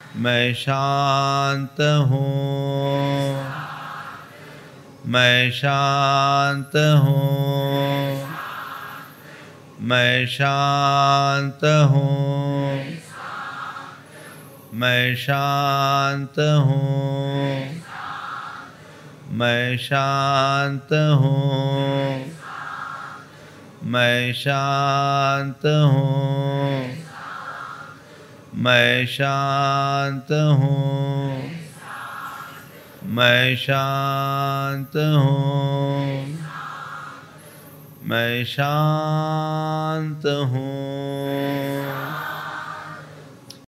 मैं शांत हूँ, मैं शांत हूँ, मैं शांत हूँ, मैं शांत हूँ, मैं शांत हूँ, मैं शांत हूँ, मैं शांत हूँ, मैं शांत हूँ, मैं शांत हूँ।